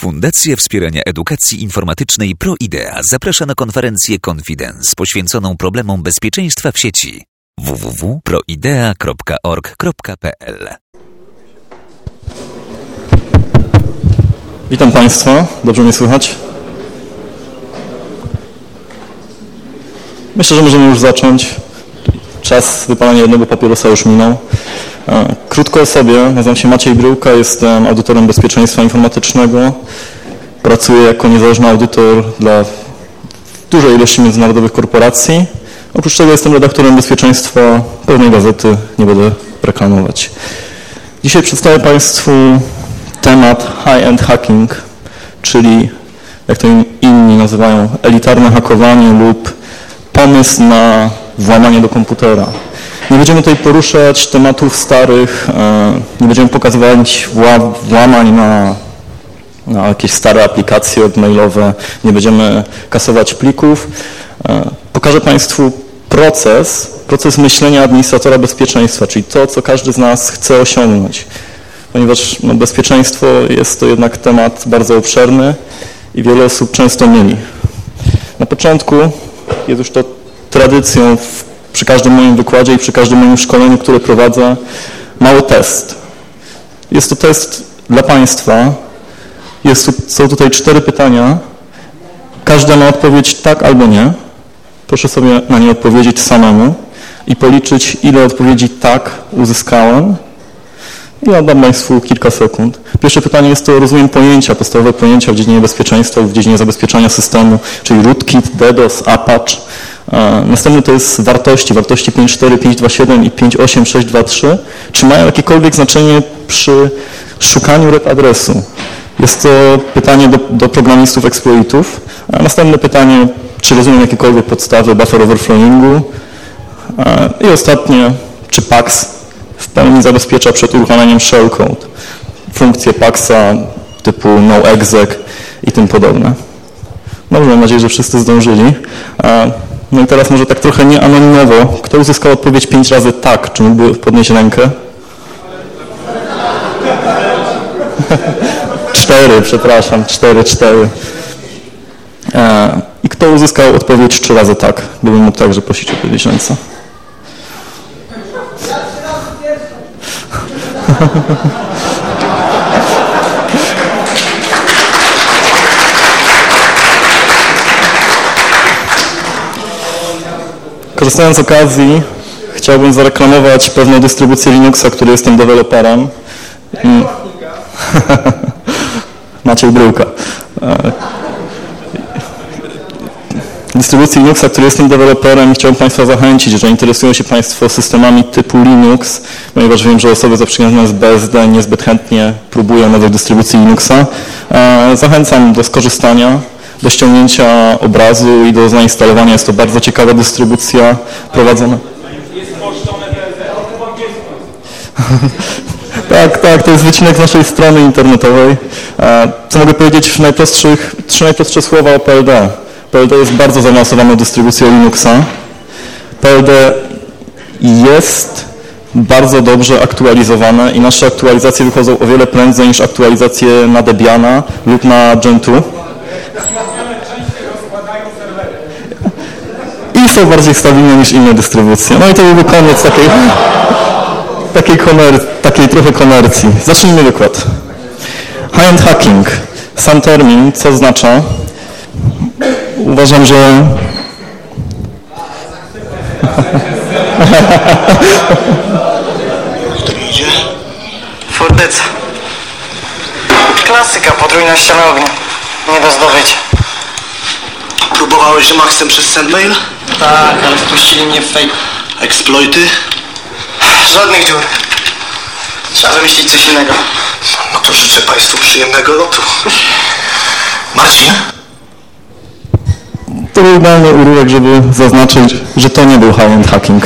Fundacja Wspierania Edukacji Informatycznej ProIdea zaprasza na konferencję Confidence poświęconą problemom bezpieczeństwa w sieci. www.proidea.org.pl. Witam Państwa, dobrze mnie słychać? Myślę, że możemy już zacząć. Czas wypalania jednego papierosa już minął. Krótko o sobie, nazywam się Maciej Bryłka, jestem audytorem bezpieczeństwa informatycznego. Pracuję jako niezależny audytor dla dużej ilości międzynarodowych korporacji. Oprócz tego jestem redaktorem bezpieczeństwa pewnej gazety, nie będę reklamować. Dzisiaj przedstawię Państwu temat high-end hacking, czyli jak to inni nazywają elitarne hakowanie lub pomysł na włamanie do komputera. Nie będziemy tutaj poruszać tematów starych, nie będziemy pokazywać włamań na jakieś stare aplikacje mailowe, nie będziemy kasować plików. Pokażę Państwu proces myślenia administratora bezpieczeństwa, czyli to, co każdy z nas chce osiągnąć. Ponieważ bezpieczeństwo jest to jednak temat bardzo obszerny i wiele osób często myli. Na początku jest już to tradycją przy każdym moim wykładzie i przy każdym moim szkoleniu, które prowadzę, mały test. Jest to test dla Państwa. Są tutaj 4 pytania. Każde ma odpowiedź tak albo nie. Proszę sobie na nie odpowiedzieć samemu i policzyć, ile odpowiedzi tak uzyskałem. I oddam Państwu kilka sekund. Pierwsze pytanie jest to, rozumiem pojęcia, podstawowe pojęcia w dziedzinie bezpieczeństwa lub w dziedzinie zabezpieczania systemu, czyli rootkit, DDoS, Apache. Następny to jest wartości 5.4, 5.2.7 i 5.8.6.2.3. Czy mają jakiekolwiek znaczenie przy szukaniu rep adresu? Jest to pytanie do programistów exploitów. Następne pytanie, czy rozumiem jakiekolwiek podstawy buffer overflowingu? I ostatnie, czy PAX w pełni zabezpiecza przed uruchamianiem shellcode, funkcje PAX-a typu noexec i tym podobne. Dobrze, mam nadzieję, że wszyscy zdążyli. No i teraz może tak trochę nieanonimowo. Kto uzyskał odpowiedź 5 razy tak? Czy mógłby podnieść rękę? 4, przepraszam, 4. I kto uzyskał odpowiedź 3 razy tak? Gdybym mógł także prosić o podnieść ręce. Korzystając z okazji, chciałbym zareklamować pewną dystrybucję Linuxa, której jestem deweloperem. Maciej Bryłka. Dystrybucji Linuxa, której jestem deweloperem, i chciałbym Państwa zachęcić, że interesują się Państwo systemami typu Linux, ponieważ wiem, że osoby zaprzyjaźnione z BSD niezbyt chętnie próbują nowych dystrybucji Linuxa. Zachęcam do skorzystania, do ściągnięcia obrazu i do zainstalowania. Jest to bardzo ciekawa dystrybucja prowadzona. Tak, to jest wycinek z naszej strony internetowej. Co mogę powiedzieć w 3 najprostsze słowa o PLD. PLD jest bardzo zaawansowaną dystrybucją Linuxa. PLD jest bardzo dobrze aktualizowane i nasze aktualizacje wychodzą o wiele prędzej niż aktualizacje na Debiana lub na Gentoo. I są bardziej stabilne niż inne dystrybucje. No i to byłby koniec takiej trochę komercji. Zacznijmy wykład. High-end hacking. Sam termin, co oznacza? Uważam, że... Idzie? Forteca. Klasyka, podwójna ściana ognia. Nie do zdobycia. Próbowałeś Maxem przez sendmail? Tak, ale wpuścili mnie w fake. Exploity? Żadnych dziur. Trzeba wymyślić coś innego. No to życzę Państwu przyjemnego lotu. Marcin? To był idealny urywek, żeby zaznaczyć, że to nie był high-end hacking.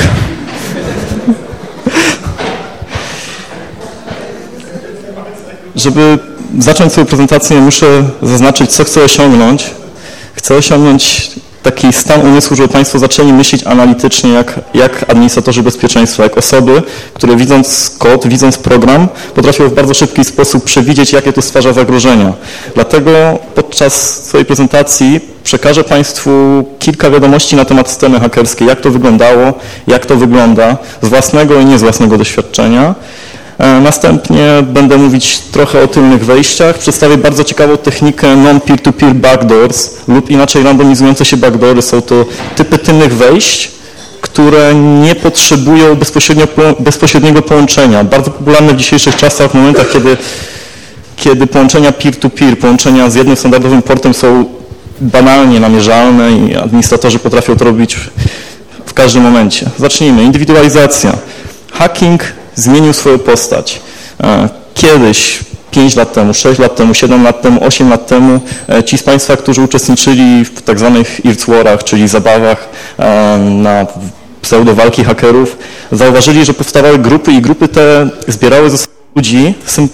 Żeby zacząć swoją prezentację, muszę zaznaczyć, co chcę osiągnąć. Chcę osiągnąć taki stan umysłu, żeby Państwo zaczęli myśleć analitycznie jak administratorzy bezpieczeństwa, jak osoby, które widząc kod, widząc program, potrafią w bardzo szybki sposób przewidzieć, jakie to stwarza zagrożenia. Dlatego podczas swojej prezentacji przekażę Państwu kilka wiadomości na temat sceny hakerskiej, jak to wyglądało, jak to wygląda z własnego i nie z własnego doświadczenia. Następnie będę mówić trochę o tylnych wejściach. Przedstawię bardzo ciekawą technikę non-peer-to-peer backdoors lub inaczej randomizujące się backdoory. Są to typy tylnych wejść, które nie potrzebują bezpośredniego połączenia. Bardzo popularne w dzisiejszych czasach, w momentach, kiedy połączenia peer-to-peer, połączenia z jednym standardowym portem są banalnie namierzalne i administratorzy potrafią to robić w każdym momencie. Zacznijmy. Indywidualizacja. Hacking zmienił swoją postać. Kiedyś, 5 lat temu, 6 lat temu, 7 lat temu, 8 lat temu, ci z Państwa, którzy uczestniczyli w tak zwanych IRC-warach, czyli zabawach na pseudowalki hakerów, zauważyli, że powstawały grupy i grupy te zbierały ze sobą ludzi,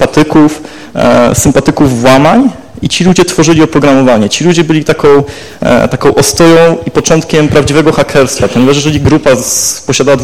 sympatyków włamań i ci ludzie tworzyli oprogramowanie. Ci ludzie byli taką ostoją i początkiem prawdziwego hakerstwa, ponieważ jeżeli grupa posiadała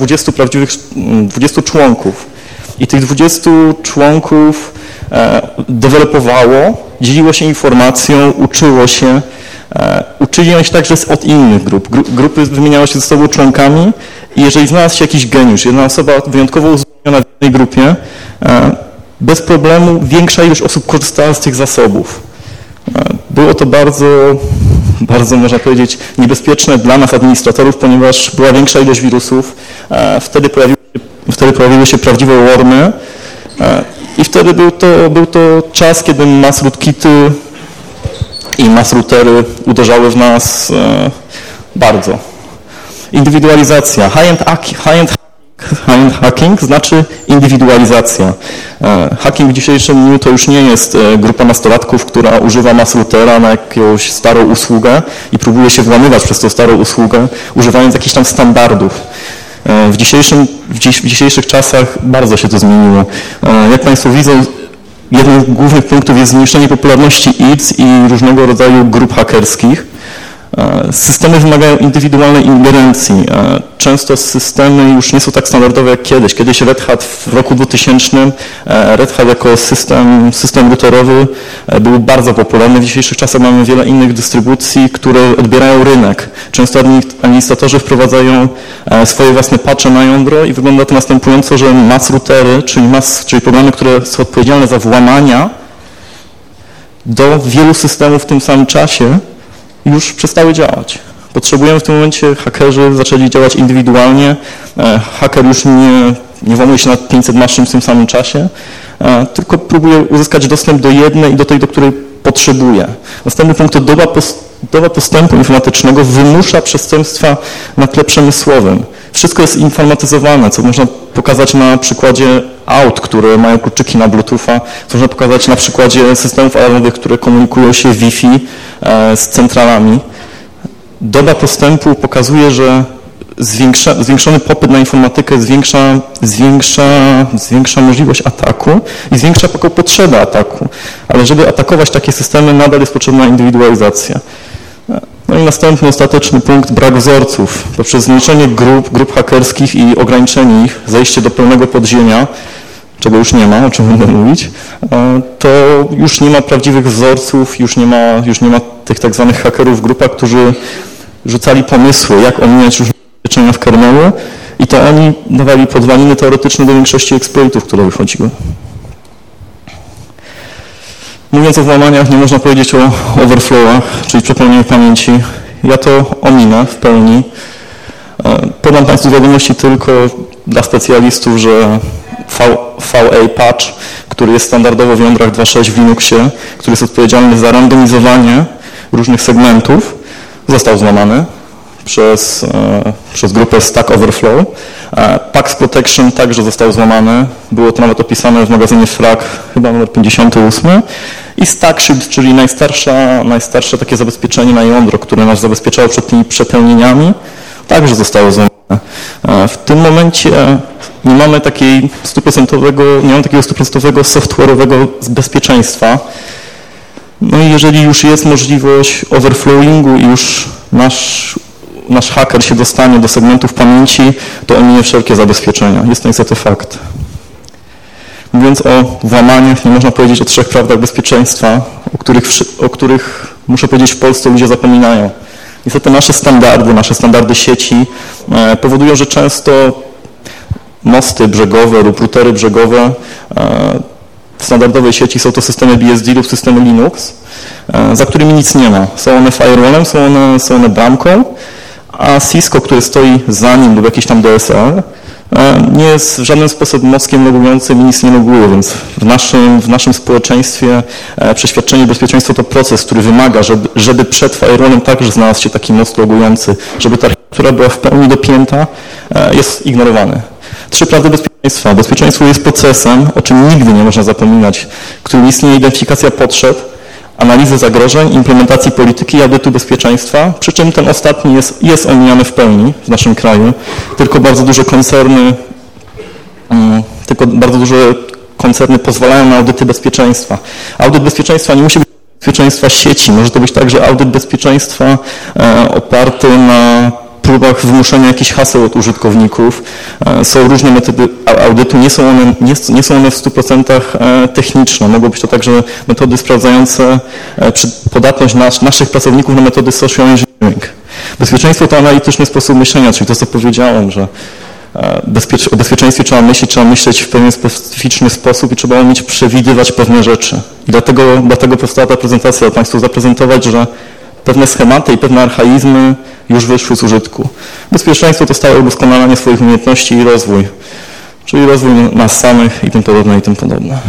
20 członków i tych 20 członków dewelopowało, dzieliło się informacją, uczyło się, uczyli oni się także od innych grup. Grupy wymieniały się ze sobą członkami i jeżeli znalazł się jakiś geniusz, jedna osoba wyjątkowo uzupełniona w jednej grupie, bez problemu większa ilość osób korzystała z tych zasobów. Było to bardzo, można powiedzieć, niebezpieczne dla nas, administratorów, ponieważ była większa ilość wirusów. Wtedy pojawiły się prawdziwe wormy i wtedy był to czas, kiedy mass rootkity i mass routery uderzały w nas bardzo. Indywidualizacja. High-end hacking znaczy indywidualizacja. Hacking w dzisiejszym dniu to już nie jest grupa nastolatków, która używa mass routera na jakąś starą usługę i próbuje się włamywać przez tą starą usługę, używając jakichś tam standardów. W dzisiejszych czasach bardzo się to zmieniło. Jak Państwo widzą, jednym z głównych punktów jest zmniejszenie popularności IRC i różnego rodzaju grup hakerskich. Systemy wymagają indywidualnej ingerencji. Często systemy już nie są tak standardowe jak kiedyś. Kiedyś Red Hat w roku 2000, Red Hat jako system routerowy był bardzo popularny. W dzisiejszych czasach mamy wiele innych dystrybucji, które odbierają rynek. Często administratorzy wprowadzają swoje własne patche na jądro i wygląda to następująco, że mass routery, czyli programy, które są odpowiedzialne za włamania do wielu systemów w tym samym czasie, już przestały działać. Potrzebujemy w tym momencie, hakerzy zaczęli działać indywidualnie, haker już nie włamuje się na 500 maszyn w tym samym czasie, tylko próbuje uzyskać dostęp do jednej i do tej, do której potrzebuje. Następny punkt to doba postępu informatycznego wymusza przestępstwa na tle przemysłowym. Wszystko jest informatyzowane, co można pokazać na przykładzie aut, które mają kluczyki na Bluetootha, co można pokazać na przykładzie systemów alarmowych, które komunikują się Wi-Fi z centralami. Doba postępu pokazuje, że zwiększony popyt na informatykę zwiększa możliwość ataku i zwiększa taką potrzebę ataku. Ale żeby atakować takie systemy, nadal jest potrzebna indywidualizacja. No i następny, ostateczny punkt, brak wzorców. Poprzez zmniejszenie grup hakerskich i ograniczenie ich, zejście do pełnego podziemia, czego już nie ma, o czym będę mówić, to już nie ma prawdziwych wzorców, już nie ma tych tak zwanych hakerów w grupach, którzy rzucali pomysły, jak ominąć różne zabezpieczenia w kernelu i to oni dawali podwaliny teoretyczne do większości exploitów, które wychodziły. Mówiąc o włamaniach, nie można powiedzieć o overflowach, czyli przepełnieniu pamięci. Ja to ominę w pełni. Podam Państwu wiadomości tylko dla specjalistów, że VA patch, który jest standardowo w jądrach 2.6 w Linuxie, który jest odpowiedzialny za randomizowanie różnych segmentów, został złamany przez grupę Stack Overflow. Pax Protection także został złamany. Było to nawet opisane w magazynie Frag, chyba numer 58. I Stack Shield, czyli najstarsze takie zabezpieczenie na jądro, które nas zabezpieczało przed tymi przepełnieniami, także zostało złamane. W tym momencie nie mamy takiego 100% software'owego bezpieczeństwa. No i jeżeli już jest możliwość overflowingu i już nasz haker się dostanie do segmentów pamięci, to ominie wszelkie zabezpieczenia. Jest to niestety fakt. Mówiąc o włamaniach, nie można powiedzieć o 3 prawdach bezpieczeństwa, o których muszę powiedzieć, w Polsce ludzie zapominają. Niestety nasze standardy sieci powodują, że często mosty brzegowe lub routery brzegowe w standardowej sieci są to systemy BSD lub systemy Linux, za którymi nic nie ma. Są one firewallem, są one bramką, a Cisco, który stoi za nim lub jakiś tam DSL, nie jest w żaden sposób mostkiem logującym i nic nie loguje, więc w naszym społeczeństwie przeświadczenie bezpieczeństwa to proces, który wymaga, żeby przed firewallem także znalazł się taki most logujący, żeby ta architektura była w pełni dopięta, jest ignorowany. 3 prawdy bezpieczeństwa. Bezpieczeństwo jest procesem, o czym nigdy nie można zapominać, w którym istnieje identyfikacja potrzeb, analizy zagrożeń, implementacji polityki i audytu bezpieczeństwa, przy czym ten ostatni jest omijany w pełni w naszym kraju. Tylko bardzo duże koncerny pozwalają na audyty bezpieczeństwa. Audyt bezpieczeństwa nie musi być bezpieczeństwa sieci, może to być także audyt bezpieczeństwa oparty na próbach wymuszenia jakichś haseł od użytkowników. Są różne metody audytu, nie są one w 100% techniczne. Mogą być to także metody sprawdzające podatność naszych pracowników na metody social engineering. Bezpieczeństwo to analityczny sposób myślenia, czyli to, co powiedziałem, że o bezpieczeństwie trzeba myśleć w pewien specyficzny sposób i trzeba umieć przewidywać pewne rzeczy. I dlatego powstała ta prezentacja, Państwu zaprezentować, że pewne schematy i pewne archaizmy już wyszły z użytku. Bezpieczeństwo to stałe udoskonalanie swoich umiejętności i rozwój, czyli rozwój nas samych i tym podobne, i tym podobne.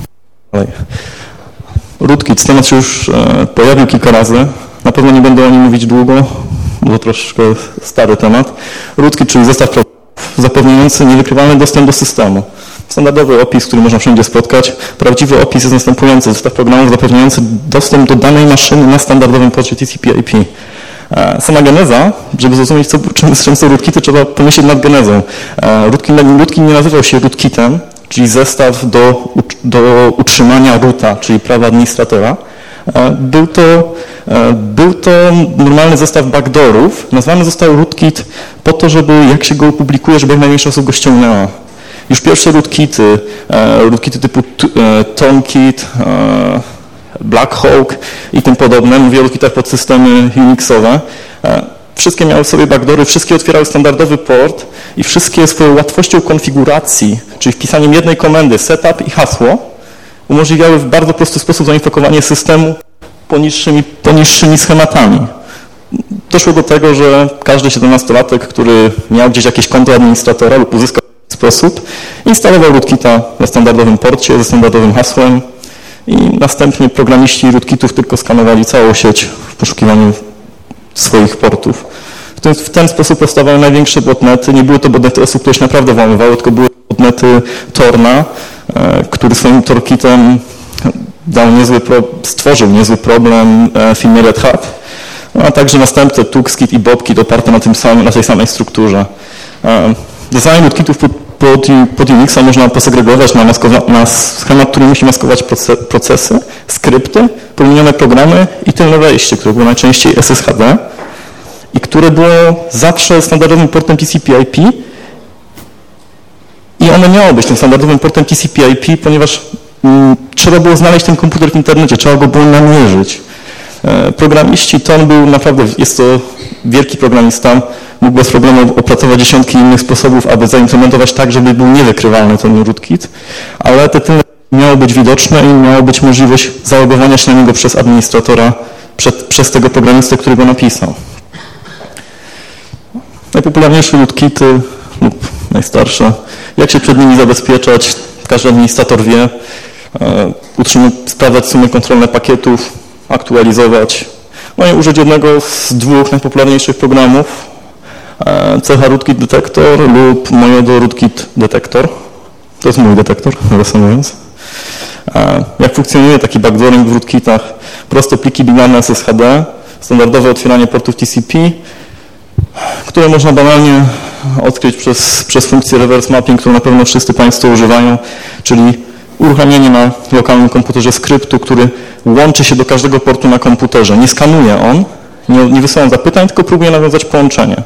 Rootkit, temat się już pojawił kilka razy, na pewno nie będę o nim mówić długo, bo to troszkę stary temat. Rootkit, czyli zestaw programów zapewniający niewykrywalny dostęp do systemu. Standardowy opis, który można wszędzie spotkać. Prawdziwy opis jest następujący. Zestaw programów zapewniający dostęp do danej maszyny na standardowym porcie TCP/IP. Sama geneza, żeby zrozumieć, czym są rootkity, trzeba pomyśleć nad genezą. Rootkit nie nazywał się rootkitem, czyli zestaw do utrzymania roota, czyli prawa administratora. Był to normalny zestaw backdoorów. Nazwany został rootkit po to, żeby jak się go opublikuje, żeby jak najwięcej osób go ściągnęła. Już pierwsze rootkity typu Tomkit, Black Hawk i tym podobne, mówię o rootkitach pod systemy Unixowe, wszystkie miały w sobie backdoory, wszystkie otwierały standardowy port i wszystkie swoją łatwością konfiguracji, czyli wpisaniem jednej komendy setup i hasło, umożliwiały w bardzo prosty sposób zainfekowanie systemu poniższymi schematami. Doszło do tego, że każdy 17-latek, który miał gdzieś jakieś konto administratora lub uzyskał w ten sposób, instalował rootkita na standardowym porcie ze standardowym hasłem i następnie programiści rootkitów tylko skanowali całą sieć w poszukiwaniu swoich portów. W ten sposób powstawały największe botnety. Nie były to botnety osób, które się naprawdę włamywały, tylko były botnety Torna, który swoim Torkitem stworzył niezły problem firmie Red Hat, a także następcy Tuxkit i Bobkit oparte na tej samej strukturze. Design rootkitów pod Unixa można posegregować na schemat, który musi maskować procesy, skrypty, promieniowe programy i tylne wejście, które było najczęściej SSHD i które było zawsze standardowym portem TCP/IP i one miało być tym standardowym portem TCP/IP, ponieważ trzeba było znaleźć ten komputer w internecie, trzeba go było namierzyć. Programiści, Ton był naprawdę, jest to wielki programista, mógł bez problemu opracować dziesiątki innych sposobów, aby zaimplementować tak, żeby był niewykrywalny ten rootkit, ale te tylne miało być widoczne i miała być możliwość zalogowania się na niego przez administratora, przez tego programistę, który go napisał. Najpopularniejsze rootkity lub najstarsze, jak się przed nimi zabezpieczać, każdy administrator wie, sprawdzać sumy kontrolne pakietów, aktualizować, no i użyć jednego z 2 najpopularniejszych programów, CH Rootkit Detector lub Mojodo Rootkit Detector. To jest mój detektor, nawiasem mówiąc. Jak funkcjonuje taki backdooring w rootkitach? Proste pliki binarne SSHD, standardowe otwieranie portów TCP, które można banalnie odkryć przez funkcję reverse mapping, którą na pewno wszyscy Państwo używają, czyli uruchamianie na lokalnym komputerze skryptu, który łączy się do każdego portu na komputerze. Nie skanuje on, Nie wysyłam zapytań, tylko próbuję nawiązać połączenie.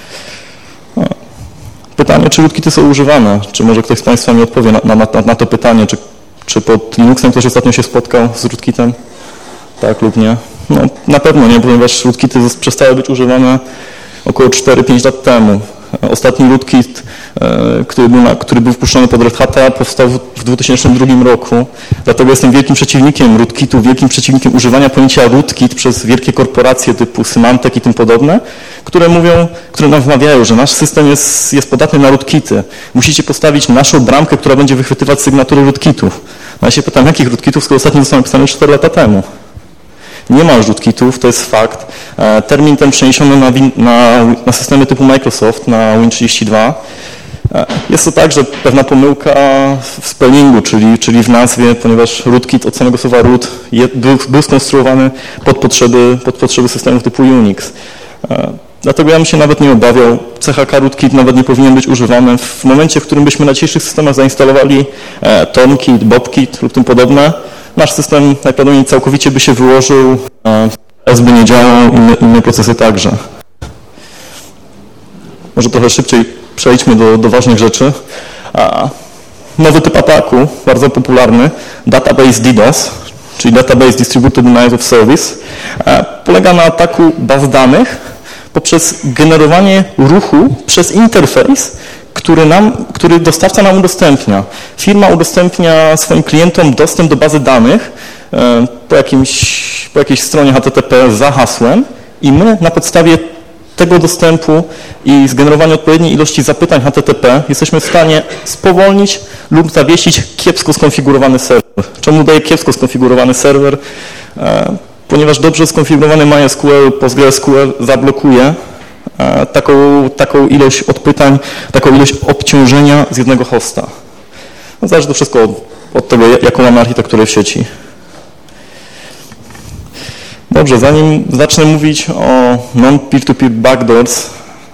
Pytanie, czy rootkity są używane? Czy może ktoś z Państwa mi odpowie na to pytanie, czy pod Linuxem ktoś ostatnio się spotkał z rootkitem? Tak lub nie? No, na pewno nie, ponieważ rootkity przestały być używane około 4-5 lat temu. Ostatni rootkit, który był wpuszczony pod Red Hata, powstał w 2002 roku. Dlatego jestem wielkim przeciwnikiem rootkitu, wielkim przeciwnikiem używania pojęcia rootkit przez wielkie korporacje typu Symantec i tym podobne, które nam wmawiają, że nasz system jest podatny na rootkity. Musicie postawić naszą bramkę, która będzie wychwytywać sygnatury rootkitów. No ja się pytam, jakich rootkitów, skoro ostatnio został napisany 4 lata temu? Nie ma rootkitów, to jest fakt. Termin ten przeniesiono na systemy typu Microsoft, na Win32. Jest to także pewna pomyłka w spellingu, czyli w nazwie, ponieważ rootkit od samego słowa root był skonstruowany pod potrzeby systemów typu Unix. Dlatego ja bym się nawet nie obawiał. CHK rootkit nawet nie powinien być używany w momencie, w którym byśmy na dzisiejszych systemach zainstalowali Tomkit, Bobkit lub tym podobne. Nasz system najprawdopodobniej całkowicie by się wyłożył, S by nie działał, inne procesy także. Może trochę szybciej przejdźmy do ważnych rzeczy. Nowy typ ataku, bardzo popularny, Database DDoS, czyli Database Distributed Denial of Service, polega na ataku baz danych poprzez generowanie ruchu przez interfejs, który dostawca nam udostępnia. Firma udostępnia swoim klientom dostęp do bazy danych po jakiejś stronie HTTP za hasłem i my na podstawie tego dostępu i zgenerowania odpowiedniej ilości zapytań HTTP jesteśmy w stanie spowolnić lub zawiesić kiepsko skonfigurowany serwer. Czemu daję kiepsko skonfigurowany serwer? Ponieważ dobrze skonfigurowany MySQL, PostgreSQL zablokuje taką ilość odpytań, taką ilość obciążenia z jednego hosta. No, zależy to wszystko od tego, jaką mamy architekturę w sieci. Dobrze, zanim zacznę mówić o non-peer-to-peer backdoors,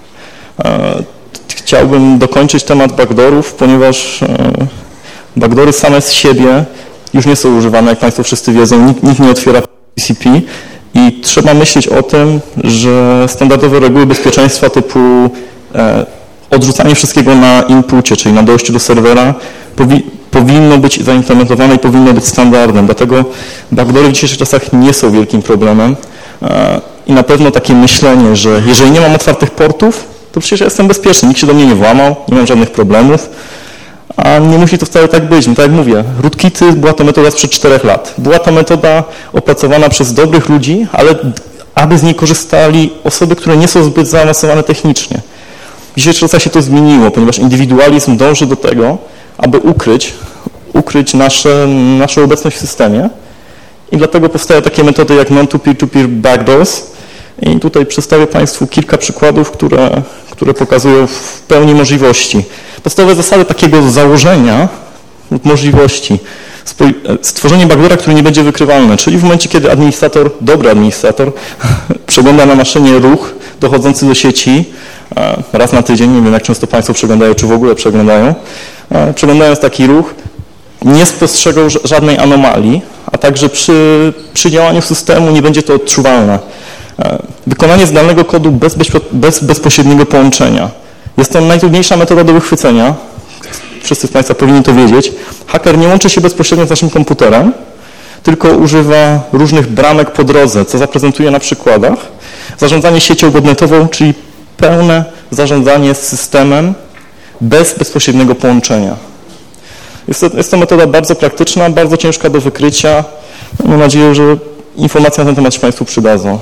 chciałbym dokończyć temat backdoorów, ponieważ backdoory same z siebie już nie są używane, jak Państwo wszyscy wiedzą, nikt nie otwiera TCP i trzeba myśleć o tym, że standardowe reguły bezpieczeństwa typu odrzucanie wszystkiego na inpucie, czyli na dojściu do serwera, powinno być zaimplementowane i powinno być standardem. Dlatego backdoory w dzisiejszych czasach nie są wielkim problemem i na pewno takie myślenie, że jeżeli nie mam otwartych portów, to przecież ja jestem bezpieczny, nikt się do mnie nie włamał, nie mam żadnych problemów, a nie musi to wcale tak być. No tak jak mówię, rootkity była to metoda sprzed 4 lat. Była to metoda opracowana przez dobrych ludzi, ale aby z niej korzystali osoby, które nie są zbyt zaawansowane technicznie. W dzisiejszych czasach się to zmieniło, ponieważ indywidualizm dąży do tego, aby ukryć naszą obecność w systemie i dlatego powstają takie metody jak non-to-peer-to-peer backdoors i tutaj przedstawię Państwu kilka przykładów, które pokazują w pełni możliwości. Podstawowe zasady takiego założenia lub możliwości. Stworzenie backdoora, który nie będzie wykrywalny, czyli w momencie, kiedy dobry administrator przegląda na maszynie ruch dochodzący do sieci raz na tydzień, nie wiem jak często Państwo przeglądają, czy w ogóle przeglądają, przeglądając taki ruch, nie spostrzegą żadnej anomalii, a także przy działaniu systemu nie będzie to odczuwalne. Wykonanie zdalnego kodu bez bezpośredniego połączenia. Jest to najtrudniejsza metoda do wychwycenia. Wszyscy z Państwa powinni to wiedzieć. Haker nie łączy się bezpośrednio z naszym komputerem, tylko używa różnych bramek po drodze, co zaprezentuję na przykładach. Zarządzanie siecią podmiotową, czyli pełne zarządzanie systemem bez bezpośredniego połączenia. Jest to metoda bardzo praktyczna, bardzo ciężka do wykrycia. Mam nadzieję, że informacje na ten temat się Państwu przydadzą.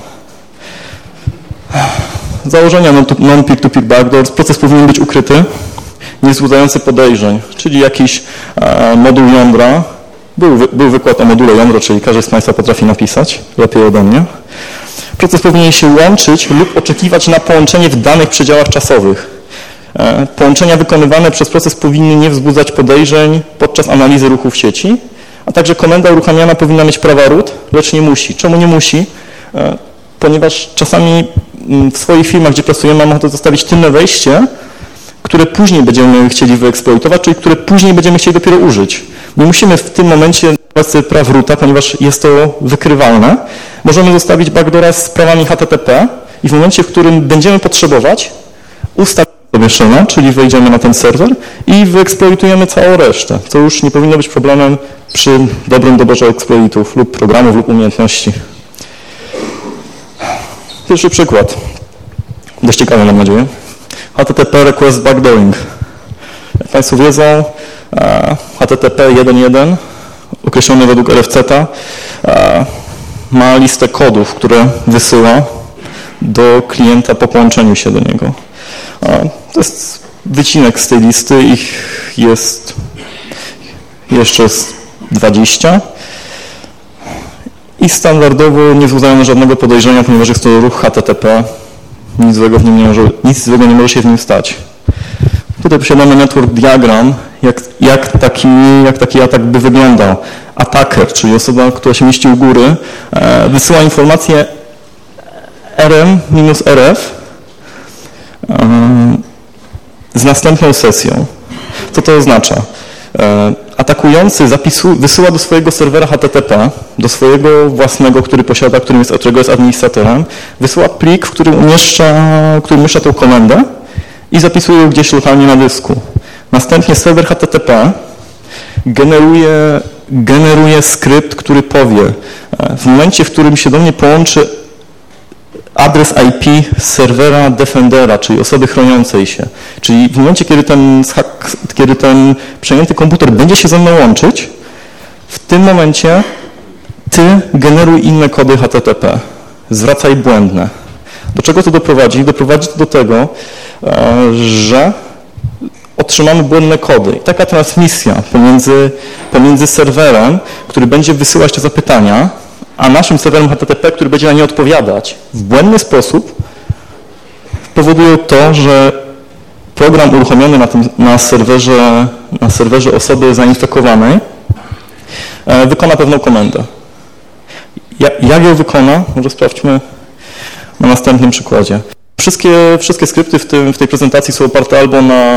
Założenia non-peer-to-peer backdoors. Proces powinien być ukryty, nie wzbudzający podejrzeń, czyli jakiś moduł jądra. Był wykład o module jądro, czyli każdy z Państwa potrafi napisać, lepiej ode mnie. Proces powinien się łączyć lub oczekiwać na połączenie w danych przedziałach czasowych. Połączenia wykonywane przez proces powinny nie wzbudzać podejrzeń podczas analizy ruchu w sieci, a także komenda uruchamiana powinna mieć prawa root, lecz nie musi. Czemu nie musi? Ponieważ czasami w swoich firmach, gdzie pracujemy, mamy ochotę zostawić tylne wejście, które później będziemy chcieli wyeksploitować, czyli które później będziemy chcieli dopiero użyć. Nie musimy w tym momencie praw roota, ponieważ jest to wykrywalne. Możemy zostawić backdoora z prawami HTTP i w momencie, w którym będziemy potrzebować, ustawimy sobie shella, czyli wejdziemy na ten serwer i wyeksploitujemy całą resztę, co już nie powinno być problemem przy dobrym doborze eksploitów lub programów lub umiejętności. Pierwszy przykład. Dość ciekawy, mam nadzieję. HTTP Request Backdooring. Jak Państwo wiedzą, HTTP 1.1 określony według RFC-a ma listę kodów, które wysyła do klienta po połączeniu się do niego. To jest wycinek z tej listy, ich jest jeszcze 20 i standardowo nie wzbudzają żadnego podejrzenia, ponieważ jest to ruch HTTP, nic złego nie może się w nim stać. Tutaj posiadamy network diagram, jak taki atak by wyglądał. Attacker, czyli osoba, która się mieści u góry, wysyła informację RM-RF z następną sesją. Co to oznacza? Atakujący wysyła do swojego serwera HTTP, do swojego własnego, który posiada, którego jest administratorem, wysyła plik, w którym umieszcza tą komendę i zapisuje ją gdzieś lokalnie na dysku. Następnie serwer HTTP generuje skrypt, który powie, w momencie, w którym się do mnie połączy adres IP serwera Defendera, czyli osoby chroniącej się. Czyli w momencie, kiedy ten przejęty komputer będzie się ze mną łączyć, w tym momencie ty generuj inne kody HTTP. Zwracaj błędne. Do czego to doprowadzi? Doprowadzi to do tego, że otrzymamy błędne kody. I taka transmisja pomiędzy serwerem, który będzie wysyłać te zapytania, a naszym serwerem HTTP, który będzie na nie odpowiadać w błędny sposób, powoduje to, że program uruchomiony na serwerze osoby zainfekowanej wykona pewną komendę. Jak ją wykona? Może sprawdźmy na następnym przykładzie. Wszystkie skrypty w tej prezentacji są oparte albo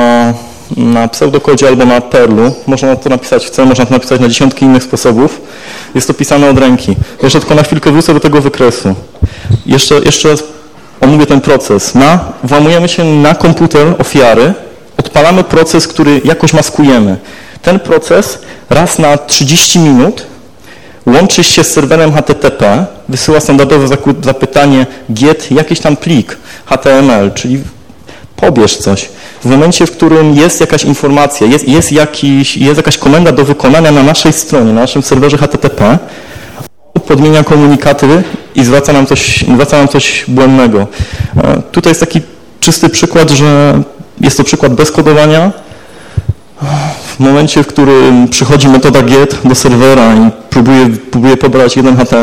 na pseudokodzie, albo na Perlu. Można to napisać w C, można to napisać na dziesiątki innych sposobów. Jest to pisane od ręki. Jeszcze tylko na chwilkę wrócę do tego wykresu. Jeszcze raz omówię ten proces. Włamujemy się na komputer ofiary, odpalamy proces, który jakoś maskujemy. Ten proces raz na 30 minut łączy się z serwerem HTTP, wysyła standardowe zapytanie get jakiś tam plik HTML, czyli pobierz coś. W momencie, w którym jest jakaś informacja, jest jakaś komenda do wykonania na naszej stronie, na naszym serwerze HTTP, podmienia komunikaty i zwraca nam coś błędnego. Tutaj jest taki czysty przykład, że jest to przykład bez kodowania. W momencie, w którym przychodzi metoda get do serwera i próbuje pobrać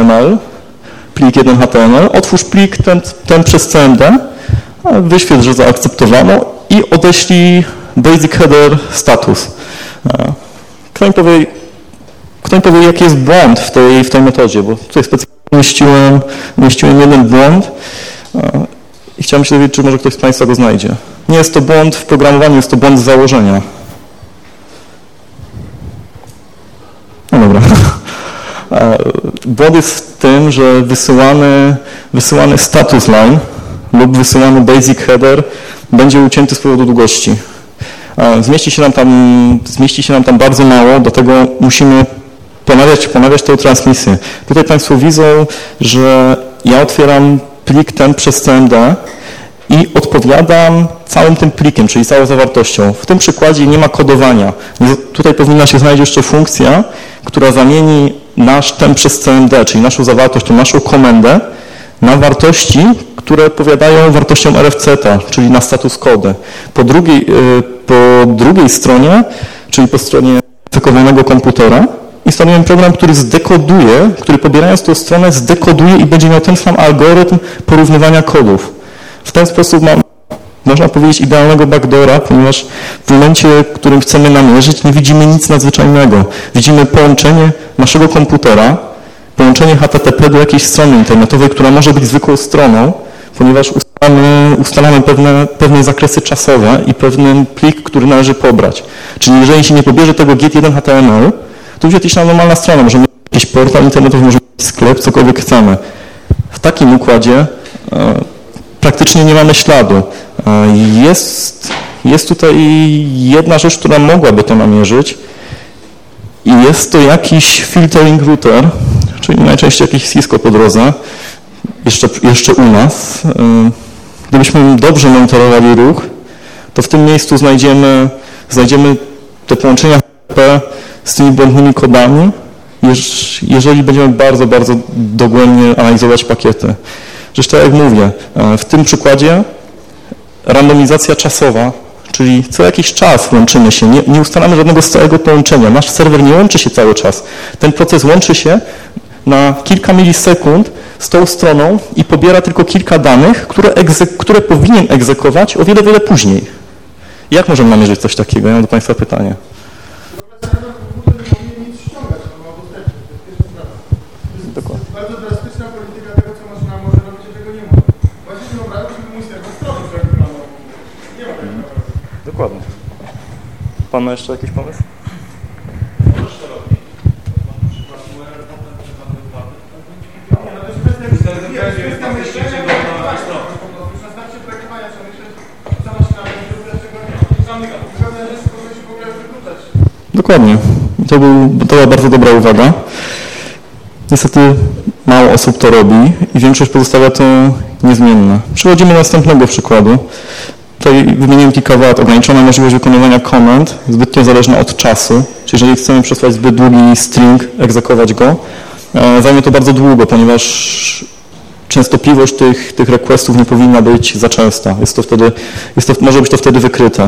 plik 1HTML, otwórz plik ten przez CMD, wyświetl, że zaakceptowano i odeślij basic header status. Kto mi powie, jaki jest błąd w tej metodzie, bo tutaj specjalnie umieściłem jeden błąd i chciałem się dowiedzieć, czy może ktoś z Państwa go znajdzie. Nie jest to błąd w programowaniu, jest to błąd z założenia. No dobra. Błąd jest w tym, że wysyłany status line lub wysyłany basic header będzie ucięty z powodu długości. Zmieści się nam tam bardzo mało, dlatego musimy ponawiać tę transmisję. Tutaj Państwo widzą, że ja otwieram plik ten przez CMD i odpowiadam całym tym plikiem, czyli całą zawartością. W tym przykładzie nie ma kodowania. Tutaj powinna się znaleźć jeszcze funkcja, która zamieni nasz ten przez CMD, czyli naszą zawartość, tą naszą komendę, na wartości, które odpowiadają wartościom RFC-a, czyli na status kody. Po drugiej stronie, czyli po stronie infekowanego komputera, instalujemy program, który pobierając tą stronę zdekoduje i będzie miał ten sam algorytm porównywania kodów. W ten sposób można powiedzieć, idealnego backdoora, ponieważ w momencie, w którym chcemy namierzyć, nie widzimy nic nadzwyczajnego. Widzimy połączenie naszego komputera, połączenie HTTP do jakiejś strony internetowej, która może być zwykłą stroną, ponieważ ustalamy pewne zakresy czasowe i pewien plik, który należy pobrać. Czyli jeżeli się nie pobierze tego get1 HTML, To już jakaś normalna strona, możemy mieć jakiś portal internetowy, możemy mieć sklep, cokolwiek chcemy. W takim układzie praktycznie nie mamy śladu. Jest tutaj jedna rzecz, która mogłaby to namierzyć i jest to jakiś filtering router, czyli najczęściej jakiś Cisco po drodze, jeszcze u nas. Gdybyśmy dobrze monitorowali ruch, to w tym miejscu znajdziemy te połączenia HTTP z tymi błędnymi kodami, jeżeli będziemy bardzo, bardzo dogłębnie analizować pakiety. Zresztą jak mówię, w tym przykładzie randomizacja czasowa, czyli co jakiś czas łączymy się, nie ustalamy żadnego stałego połączenia. Nasz serwer nie łączy się cały czas. Ten proces łączy się na kilka milisekund z tą stroną i pobiera tylko kilka danych, które powinien egzekwować o wiele, wiele później. Jak możemy namierzyć coś takiego? Ja mam do Państwa pytanie. Dokładnie. Bardzo drastyczna polityka tego, co maszyna może robić, a tego nie ma. Właśnie się obrażam, żeby mój serwer sprawdził, co jak wygląda. Nie ma tego. Dokładnie. Pan ma jeszcze jakiś pomysł? Możesz to robić. Na przykład URL, potem przykłady wypłaty. Nie, no to jest kwestia myślenia, już na starcie projektowania trzeba myśleć, co maszyna będzie, dlaczego nie. Pewne rzeczy powinny się w ogóle wykluczać. Dokładnie. To była bardzo dobra uwaga. Niestety mało osób to robi i większość pozostawia to niezmienne. Przechodzimy do następnego przykładu. Tutaj wymieniłem kilka wad. Ograniczona możliwość wykonywania komend, zbytnio zależna od czasu. Czyli jeżeli chcemy przesłać zbyt długi string, egzekwować go, zajmie to bardzo długo, ponieważ częstotliwość tych requestów nie powinna być za częsta. Może być to wtedy wykryte.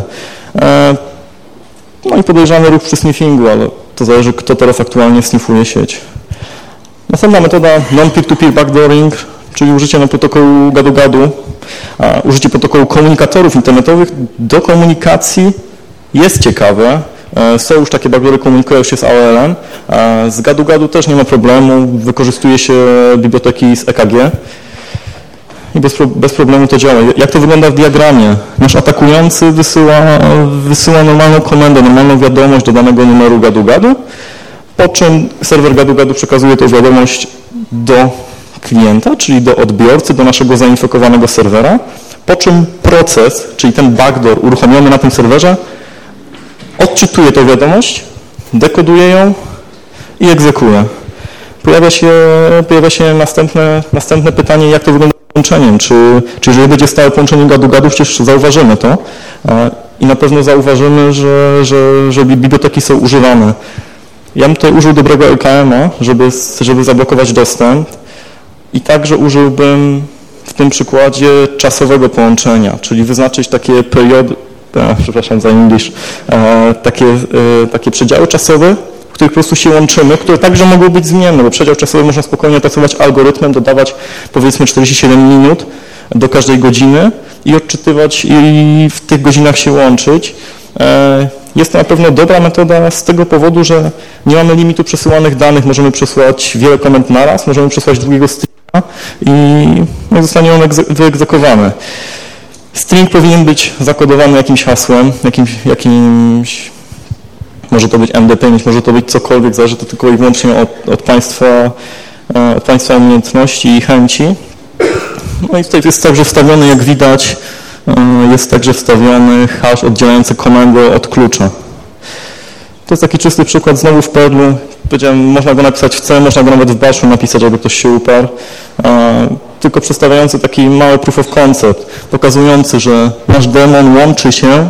No i podejrzany ruch przy sniffingu, ale to zależy, kto teraz aktualnie snifuje sieć. Następna metoda non-peer-to-peer backdooring, czyli użycie na protokołu gadu-gadu, użycie protokołu komunikatorów internetowych do komunikacji jest ciekawe. Są już takie backdoory, komunikują się z AOL-em. Z gadu-gadu też nie ma problemu, wykorzystuje się biblioteki z EKG i bez problemu to działa. Jak to wygląda w diagramie? Nasz atakujący wysyła normalną komendę, normalną wiadomość do danego numeru gadu-gadu, po czym serwer gadu-gadu przekazuje tę wiadomość do klienta, czyli do odbiorcy, do naszego zainfekowanego serwera, po czym proces, czyli ten backdoor uruchomiony na tym serwerze, odczytuje tę wiadomość, dekoduje ją i egzekuje. Pojawia się następne pytanie, jak to wygląda z połączeniem. Czy jeżeli będzie stałe połączenie gadu-gadu, przecież zauważymy to i na pewno zauważymy, że biblioteki są używane. Ja bym tutaj użył dobrego LKM-a, żeby zablokować dostęp i także użyłbym w tym przykładzie czasowego połączenia, czyli wyznaczyć takie periody, przepraszam za English, takie przedziały czasowe, w których po prostu się łączymy, które także mogą być zmienne, bo przedział czasowy można spokojnie opracować algorytmem, dodawać powiedzmy 47 minut do każdej godziny i odczytywać i w tych godzinach się łączyć. Jest to na pewno dobra metoda z tego powodu, że nie mamy limitu przesyłanych danych, możemy przesłać wiele komend naraz, możemy przesłać długiego stringa i zostanie on wyegzekowany. String powinien być zakodowany jakimś hasłem, jakimś może to być MD5, może to być cokolwiek, zależy to tylko i wyłącznie od Państwa umiejętności i chęci. No i tutaj jest także wstawiony, jak widać, jest także wstawiony hash oddzielający komendę od klucza. To jest taki czysty przykład znowu w Perlu. Powiedziałem, można go napisać w C, można go nawet w Bashu napisać, jakby ktoś się uparł. Tylko przedstawiający taki mały proof of concept, pokazujący, że nasz demon łączy się,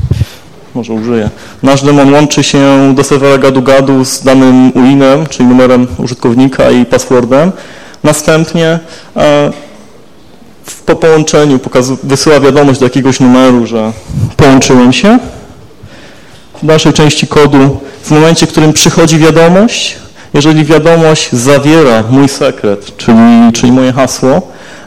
nasz demon łączy się do serwera gadu-gadu z danym UIN-em, czyli numerem użytkownika i passwordem. Następnie po połączeniu wysyła wiadomość do jakiegoś numeru, że połączyłem się. W dalszej części kodu, w momencie, w którym przychodzi wiadomość, jeżeli wiadomość zawiera mój sekret, czyli moje hasło,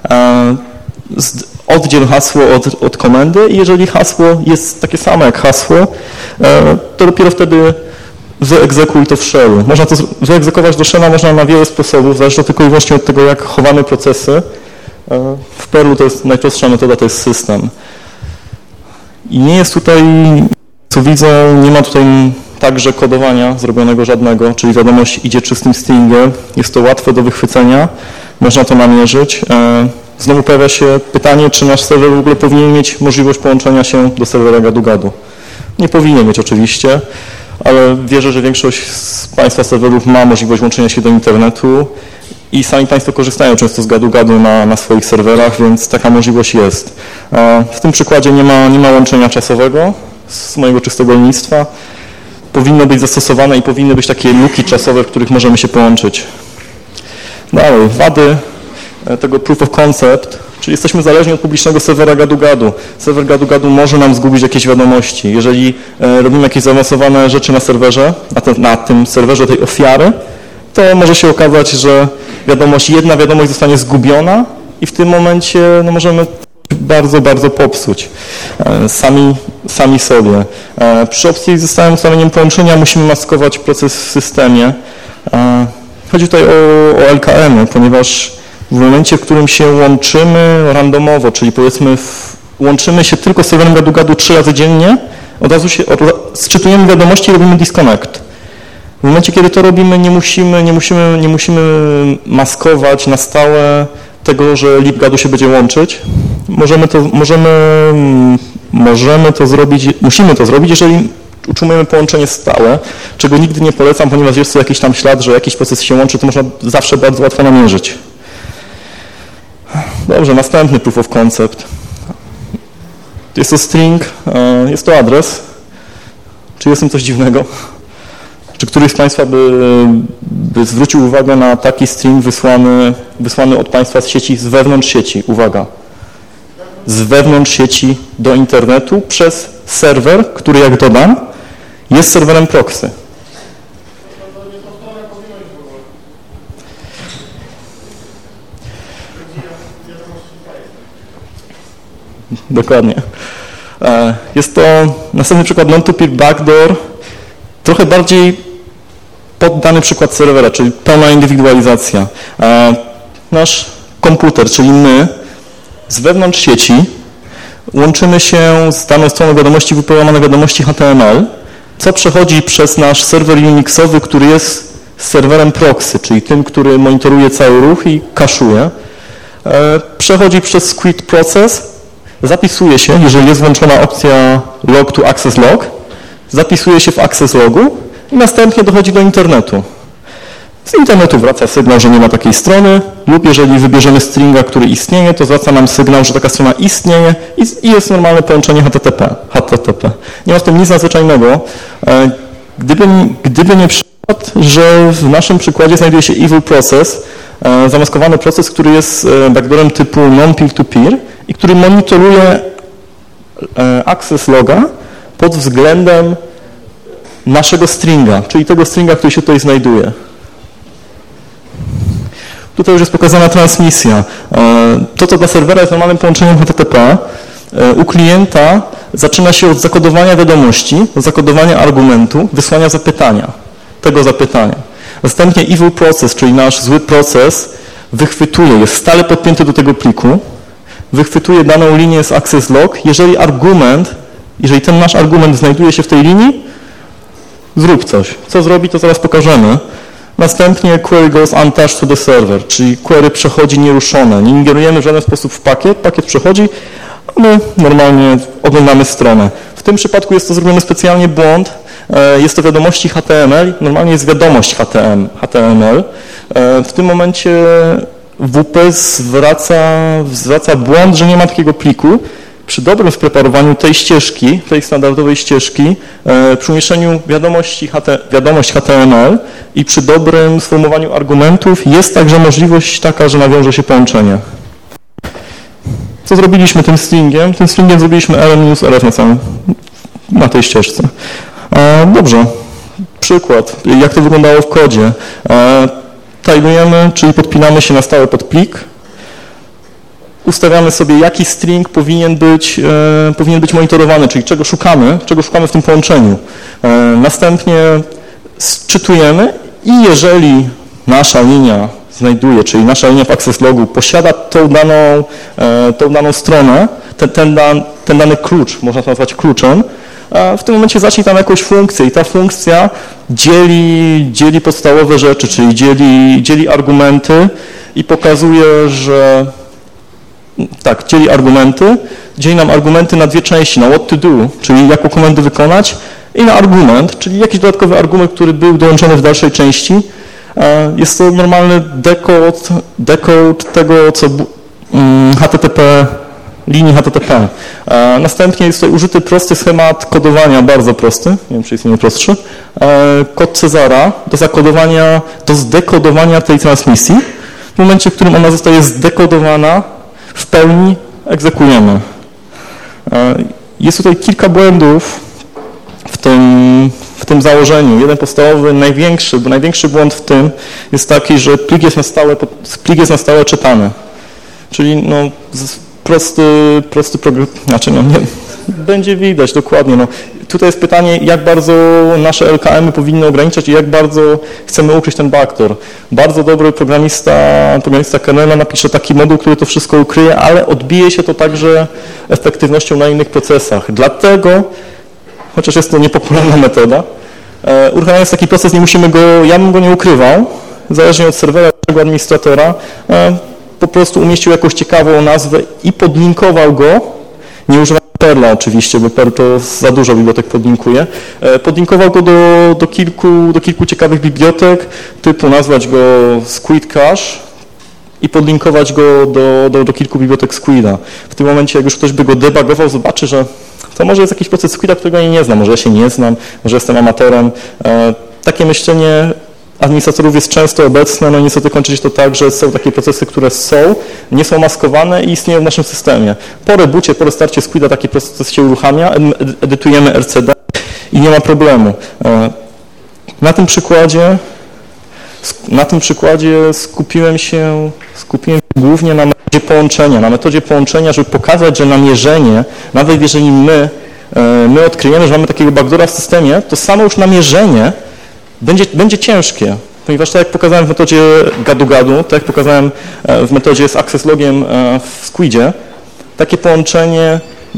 oddziel hasło od komendy i jeżeli hasło jest takie samo jak hasło, to dopiero wtedy wyegzekuj to w shellu. Można to wyegzekwować do shella można na wiele sposobów, zależy to tylko i wyłącznie od tego, jak chowamy procesy. W Perlu to jest najprostsza metoda, to jest system. I nie jest tutaj, co widzę, nie ma tutaj także kodowania zrobionego żadnego, czyli wiadomość idzie czystym stringiem, jest to łatwe do wychwycenia, można to namierzyć. Znowu pojawia się pytanie, czy nasz serwer w ogóle powinien mieć możliwość połączenia się do serwera gadu-gadu. Nie powinien mieć oczywiście, ale wierzę, że większość z Państwa serwerów ma możliwość łączenia się do internetu i sami Państwo korzystają często z gadu-gadu na swoich serwerach, więc taka możliwość jest. W tym przykładzie nie ma łączenia czasowego z mojego czystego lenistwa. Powinno być zastosowane i powinny być takie luki czasowe, w których możemy się połączyć. Dalej, wady tego proof of concept, czyli jesteśmy zależni od publicznego serwera gadu-gadu. Serwer gadu-gadu może nam zgubić jakieś wiadomości. Jeżeli robimy jakieś zaawansowane rzeczy na serwerze, na tym serwerze tej ofiary, to może się okazać, że jedna wiadomość zostanie zgubiona i w tym momencie możemy bardzo, bardzo popsuć sami sobie. Przy opcji z stałym ustawieniem połączenia musimy maskować proces w systemie. Chodzi tutaj o LKM-y, ponieważ w momencie, w którym się łączymy randomowo, czyli powiedzmy łączymy się tylko z serwerem gadu-gadu 3 razy dziennie, od razu sczytujemy wiadomości i robimy disconnect. W momencie, kiedy to robimy, nie musimy maskować na stałe tego, że lib gadu się będzie łączyć. Musimy to zrobić, jeżeli utrzymujemy połączenie stałe, czego nigdy nie polecam, ponieważ jest tu jakiś tam ślad, że jakiś proces się łączy, to można zawsze bardzo łatwo namierzyć. Dobrze, następny proof of concept. Jest to string, jest to adres. Czy jest w tym coś dziwnego? Czy któryś z Państwa by zwrócił uwagę na taki string wysłany od Państwa z sieci, z wewnątrz sieci? Uwaga. Z wewnątrz sieci do internetu przez serwer, który jak dodam, jest serwerem proxy. Dokładnie. Jest to następny przykład non-to-peer backdoor, trochę bardziej poddany przykład serwera, czyli pełna indywidualizacja. Nasz komputer, czyli my, z wewnątrz sieci łączymy się z daną stroną wiadomości, wyprogramane wiadomości HTML, co przechodzi przez nasz serwer Unixowy, który jest serwerem proxy, czyli tym, który monitoruje cały ruch i kaszuje. Przechodzi przez squid process, zapisuje się, jeżeli jest włączona opcja log to access log, zapisuje się w access logu i następnie dochodzi do internetu. Z internetu wraca sygnał, że nie ma takiej strony lub jeżeli wybierzemy stringa, który istnieje, to zwraca nam sygnał, że taka strona istnieje i jest normalne połączenie HTTP. Nie ma w tym nic nadzwyczajnego. Gdyby nie przykład, że w naszym przykładzie znajduje się evil process, zamaskowany proces, który jest backdoorem typu non-peer-to-peer i który monitoruje access loga pod względem naszego stringa, czyli tego stringa, który się tutaj znajduje. Tutaj już jest pokazana transmisja. To, co dla serwera jest normalnym połączeniem HTTP, u klienta zaczyna się od zakodowania wiadomości, zakodowania argumentu, wysłania tego zapytania. Następnie evil process, czyli nasz zły proces, wychwytuje, jest stale podpięty do tego pliku, wychwytuje daną linię z access log. Jeżeli ten nasz argument znajduje się w tej linii, zrób coś. Co zrobi, to zaraz pokażemy. Następnie query goes untouched to the server, czyli query przechodzi nieruszone. Nie ingerujemy w żaden sposób w pakiet przechodzi, a my normalnie oglądamy stronę. W tym przypadku jest to zrobiony specjalnie błąd. Jest to wiadomości HTML, normalnie jest wiadomość HTML. W tym momencie WP zwraca błąd, że nie ma takiego pliku. Przy dobrym spreparowaniu tej ścieżki, tej standardowej ścieżki, przy umieszczeniu wiadomość HTML i przy dobrym sformułowaniu argumentów jest także możliwość taka, że nawiąże się połączenie. Co zrobiliśmy tym stringiem? Tym stringiem zrobiliśmy rm-rf na tej ścieżce. Dobrze, przykład, jak to wyglądało w kodzie. Taglujemy, czyli podpinamy się na stałe pod plik. Ustawiamy sobie, jaki string powinien być monitorowany, czyli czego szukamy w tym połączeniu. Następnie sczytujemy i jeżeli nasza linia czyli nasza linia w access logu posiada tą daną stronę, ten dany klucz, można to nazwać kluczem, w tym momencie zacznij tam jakąś funkcję i ta funkcja dzieli podstawowe rzeczy, czyli dzieli argumenty i pokazuje, że tak, dzieli nam argumenty na dwie części, na what to do, czyli jaką komendę wykonać i na argument, czyli jakiś dodatkowy argument, który był dołączony w dalszej części. Jest to normalny decode tego, co HTTP, linii HTTP. Następnie jest tutaj użyty prosty schemat kodowania, bardzo prosty, nie wiem, czy jest nie prostszy, kod Cezara do zdekodowania tej transmisji. W momencie, w którym ona zostaje zdekodowana, w pełni egzekujemy. Jest tutaj kilka błędów w tym założeniu. Jeden podstawowy, największy błąd w tym jest taki, że plik jest na stałe czytany. Czyli no, prosty program, będzie widać dokładnie. No. Tutaj jest pytanie, jak bardzo nasze LKM-y powinny ograniczać i jak bardzo chcemy ukryć ten backdoor. Bardzo dobry programista kernela napisze taki moduł, który to wszystko ukryje, ale odbije się to także efektywnością na innych procesach. Dlatego, chociaż jest to niepopularna metoda, uruchamiając taki proces, ja bym go nie ukrywał, zależnie od serwera, naszego administratora, po prostu umieścił jakąś ciekawą nazwę i podlinkował go, nie używając Perla oczywiście, bo Perl to za dużo bibliotek podlinkuje, podlinkował go do kilku ciekawych bibliotek, typu nazwać go Squid Cache i podlinkować go do kilku bibliotek Squida. W tym momencie, jak już ktoś by go debugował, zobaczy, że to może jest jakiś proces Squida, którego ja nie znam, może ja się nie znam, może jestem amatorem. Takie myślenie administratorów jest często obecne, no niestety kończy się to tak, że są takie procesy, które nie są maskowane i istnieją w naszym systemie. Po reboocie, po restarcie Squida taki proces się uruchamia, edytujemy RCD i nie ma problemu. Na tym przykładzie skupiłem się głównie na metodzie połączenia, żeby pokazać, że namierzenie, nawet jeżeli my odkryjemy, że mamy takiego backdoora w systemie, to samo już namierzenie będzie ciężkie, ponieważ tak jak pokazałem w metodzie gadu-gadu, tak jak pokazałem w metodzie z access logiem w Squidzie, takie połączenie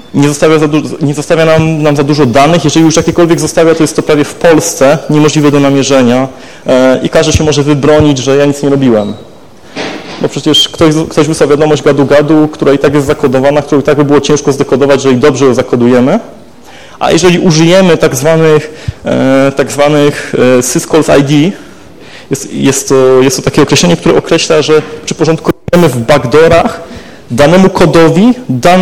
nie zostawia nam za dużo danych. Jeżeli już jakiekolwiek zostawia, to jest to prawie w Polsce niemożliwe do namierzenia i każdy się może wybronić, że ja nic nie robiłem. Bo przecież ktoś wysłał wiadomość gadu-gadu, która i tak jest zakodowana, którą i tak by było ciężko zdekodować, jeżeli dobrze ją zakodujemy. A jeżeli użyjemy tak zwanych syscalls ID, jest to takie określenie, które określa, że przyporządkujemy w backdoorach danemu kodowi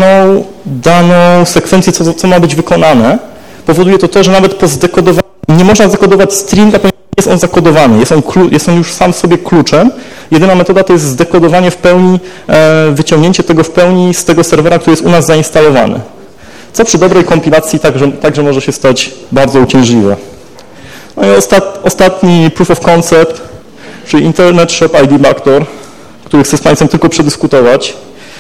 daną sekwencję, co ma być wykonane. Powoduje to, że nawet po zdekodowaniu nie można zakodować stringa, ponieważ jest on zakodowany, jest on już sam sobie kluczem. Jedyna metoda to jest zdekodowanie w pełni, wyciągnięcie tego w pełni z tego serwera, który jest u nas zainstalowany. Co przy dobrej kompilacji także może się stać bardzo uciążliwe. No i ostatni proof of concept, czyli Internet Shop ID Backdoor, który chcę z Państwem tylko przedyskutować.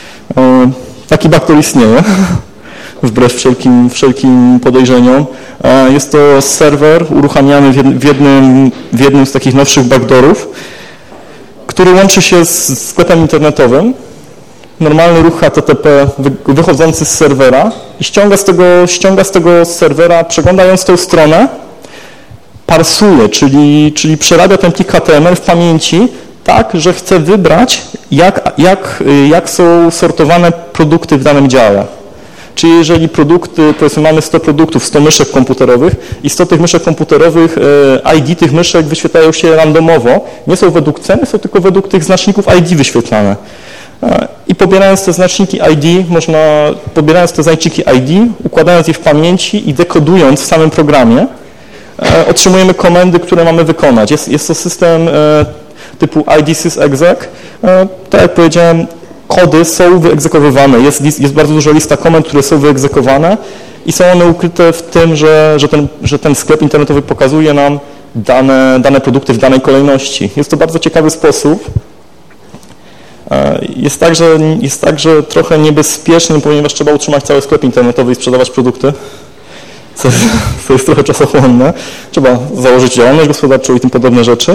Taki backdoor istnieje, wbrew wszelkim podejrzeniom. Jest to serwer uruchamiany w jednym z takich nowszych backdoorów, który łączy się z sklepem internetowym. Normalny ruch HTTP wychodzący z serwera i ściąga z tego serwera, przeglądając tę stronę, parsuje, czyli przerabia ten plik HTML w pamięci tak, że chce wybrać, jak są sortowane produkty w danym dziale. Czyli jeżeli produkty, powiedzmy mamy 100 produktów, 100 myszek komputerowych i 100 tych myszek komputerowych, ID tych myszek wyświetlają się randomowo, nie są według ceny, są tylko według tych znaczników ID wyświetlane. I pobierając te znaczniki ID, pobierając te znaczniki ID, układając je w pamięci i dekodując w samym programie, otrzymujemy komendy, które mamy wykonać. Jest to system typu ID sysexec. Tak jak powiedziałem, kody są wyegzekwowane. Jest bardzo duża lista komend, które są wyegzekwowane i są one ukryte w tym, że ten sklep internetowy pokazuje nam dane produkty w danej kolejności. Jest to bardzo ciekawy sposób. Jest także trochę niebezpieczny, ponieważ trzeba utrzymać cały sklep internetowy i sprzedawać produkty, co jest trochę czasochłonne. Trzeba założyć działalność gospodarczą i tym podobne rzeczy,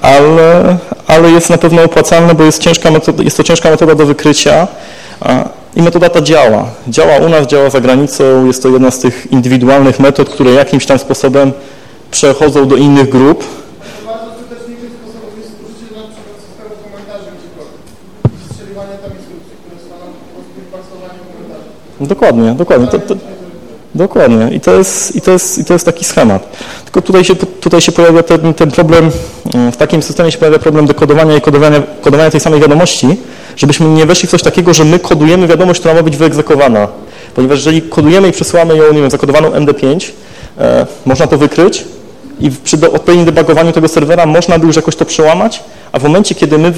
ale jest na pewno opłacalne, bo jest to ciężka metoda do wykrycia I metoda ta działa. Działa u nas, działa za granicą. Jest to jedna z tych indywidualnych metod, które jakimś tam sposobem przechodzą do innych grup. Bardzo skuteczniejszym sposobem jest użycie na przykład systemu komentarzy gdziekolwiek. Strzeliwanie tam instrukcji, które staną po prostu wypasowanie komentarzy. Dokładnie. Dokładnie. I to jest taki schemat. Tylko tutaj się pojawia ten problem, w takim systemie się pojawia problem dekodowania i kodowania tej samej wiadomości, żebyśmy nie weszli w coś takiego, że my kodujemy wiadomość, która ma być wyegzekwowana. Ponieważ jeżeli kodujemy i przesyłamy ją, nie wiem, zakodowaną MD5, można to wykryć i przy odpowiednim debugowaniu tego serwera można by już jakoś to przełamać, a w momencie,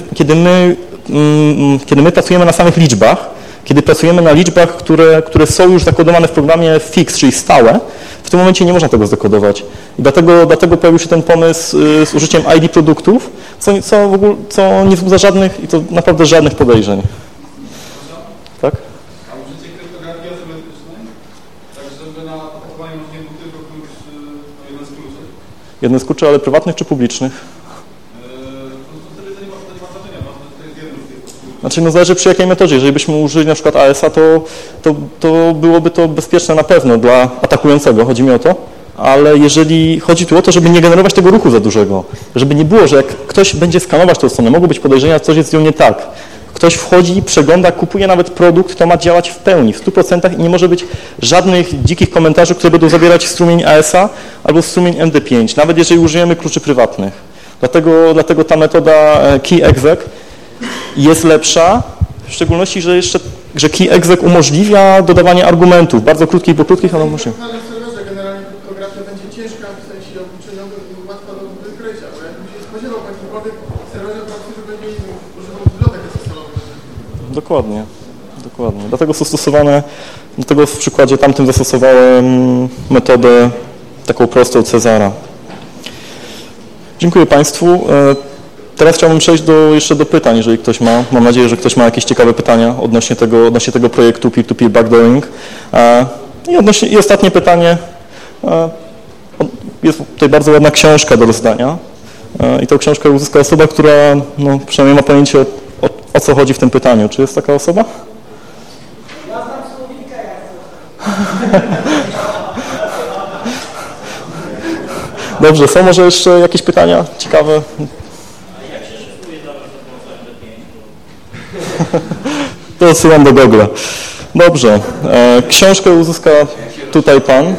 kiedy my pracujemy na samych liczbach, kiedy pracujemy na liczbach, które są już zakodowane w programie fix, czyli stałe, w tym momencie nie można tego zdekodować. I dlatego pojawił się ten pomysł z użyciem ID produktów, co nie wzbudza żadnych, i to naprawdę żadnych podejrzeń. Tak? A użycie kryptografii asymetrycznej? Tak, żeby na opakowanie można nie był tylko klucz, jeden z kluczy? Jeden z kluczy, ale prywatnych czy publicznych? Wtedy to nie ma znaczenia, to jest jeden z tych. Znaczy, no zależy przy jakiej metodzie. Jeżeli byśmy użyli na przykład AES-a, to byłoby to bezpieczne na pewno dla atakującego, chodzi mi o to, ale jeżeli chodzi tu o to, żeby nie generować tego ruchu za dużego, żeby nie było, że jak ktoś będzie skanować tą stronę, mogą być podejrzenia, że coś jest z nią nie tak. Ktoś wchodzi, przegląda, kupuje nawet produkt, to ma działać w pełni, w 100% i nie może być żadnych dzikich komentarzy, które będą zabierać strumień AES-a albo strumień MD5, nawet jeżeli użyjemy kluczy prywatnych. Dlatego ta metoda key exec jest lepsza, w szczególności, że key exec umożliwia dodawanie argumentów, bardzo krótkich, bo krótkich, ale umożliwia. Na serwerze generalnie kryptografia będzie ciężka w sensie obliczeniowych i łatwa do wykrycia, bo jakby się spodziewał jakikolwiek serwerze pracy, że będzie używał bibliotek SSL-owych. Dokładnie. Dlatego w przykładzie tamtym zastosowałem metodę taką prostą Cezara. Dziękuję Państwu. Teraz chciałbym przejść jeszcze do pytań, jeżeli ktoś ma. Mam nadzieję, że ktoś ma jakieś ciekawe pytania odnośnie tego projektu peer-to-peer backdooring. I ostatnie pytanie. Jest tutaj bardzo ładna książka do rozdania. I tę książkę uzyska osoba, która przynajmniej ma pojęcie o co chodzi w tym pytaniu. Czy jest taka osoba? Ja znam słownika jak Dobrze, są może jeszcze jakieś pytania ciekawe? To odsyłam do Google'a. Dobrze. Książkę uzyska tutaj pan.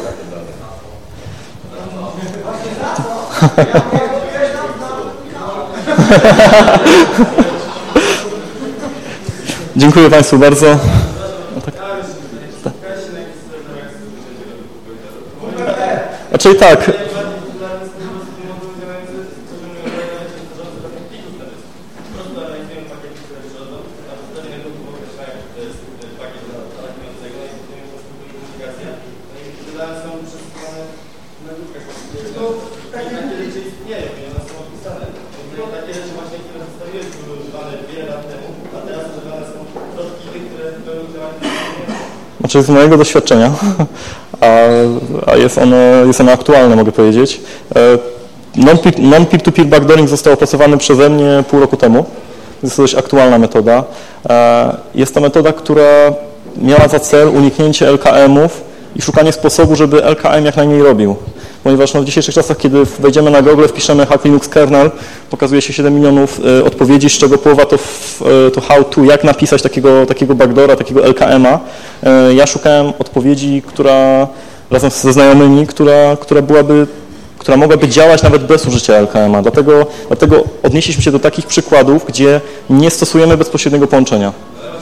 Dziękuję Państwu bardzo. Czyli tak. Znaczy z mojego doświadczenia, a jest ono aktualne, mogę powiedzieć. Non-peer-to-peer backdooring został opracowany przeze mnie pół roku temu. Jest to dość aktualna metoda. Jest to metoda, która miała za cel uniknięcie LKM-ów i szukanie sposobu, żeby LKM jak najmniej robił. Ponieważ w dzisiejszych czasach, kiedy wejdziemy na Google, wpiszemy hack Linux kernel, pokazuje się 7 milionów odpowiedzi, z czego połowa to how to, jak napisać takiego backdoora, takiego LKM-a. Ja szukałem odpowiedzi, która razem ze znajomymi, która mogłaby działać nawet bez użycia LKM-a. Dlatego odnieśliśmy się do takich przykładów, gdzie nie stosujemy bezpośredniego połączenia.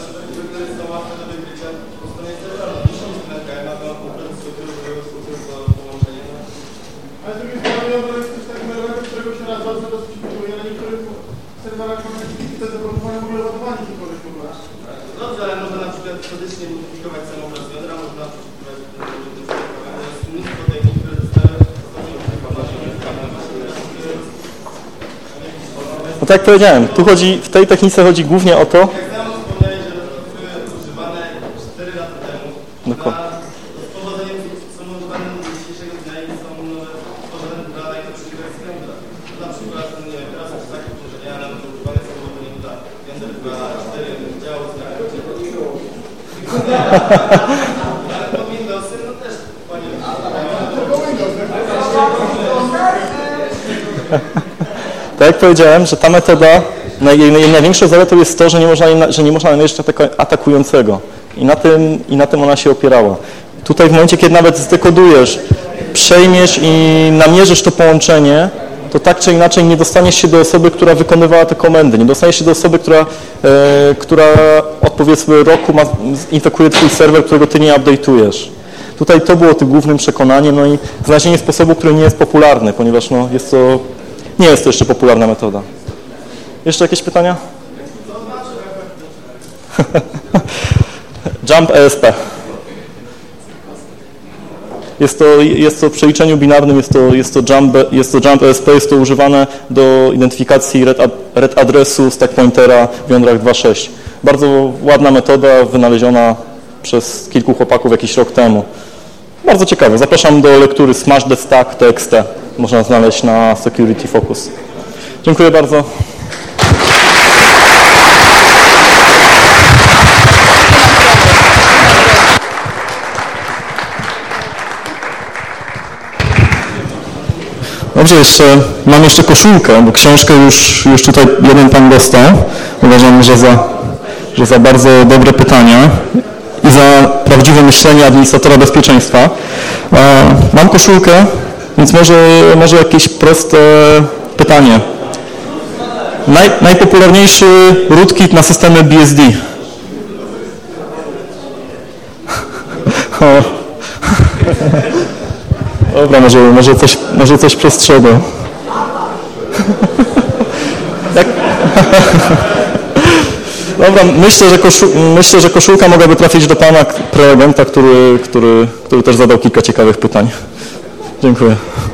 No tak jak powiedziałem, w tej technice chodzi głównie o to. Jak sam wspomniałeś, że były używane 4 lata temu. Dokładnie. Z powodzeniem są używane do dzisiejszego dnia i są tworzone dla najlepszych wersji Gendra. Na przykład, nie wiem, teraz jest takie położenia, ale używane są powodzeniem dla Gendra 4 działów. Tak jak powiedziałem, że ta metoda, jej największą zaletą jest to, że nie można namierzyć atakującego. I na tym ona się opierała. Tutaj w momencie, kiedy nawet zdekodujesz, przejmiesz i namierzysz to połączenie, to tak czy inaczej nie dostaniesz się do osoby, która wykonywała te komendy. Nie dostaniesz się do osoby, która od powiedzmy roku infekuje twój serwer, którego ty nie update'ujesz. Tutaj to było tym głównym przekonaniem, no i znalezienie sposobu, który nie jest popularny, ponieważ no, nie jest to jeszcze popularna metoda. Jeszcze jakieś pytania? Jump ESP. Jest to w przeliczeniu binarnym, jest to jump ESP, jest to używane do identyfikacji red adresu stack pointera w jądrach 2.6. Bardzo ładna metoda, wynaleziona przez kilku chłopaków jakiś rok temu. Bardzo ciekawe. Zapraszam do lektury Smash the Stack TXT. Można znaleźć na Security Focus. Dziękuję bardzo. Dobrze, mam jeszcze koszulkę, bo książkę już tutaj jeden pan dostał. Uważam, że za bardzo dobre pytania i za prawdziwe myślenie administratora bezpieczeństwa. Mam koszulkę, więc może jakieś proste pytanie. Najpopularniejszy rootkit na systemy BSD. Dobra, może coś przestrzegę. Dobra, myślę, że koszulka mogłaby trafić do pana prelegenta, który też zadał kilka ciekawych pytań. Dziękuję.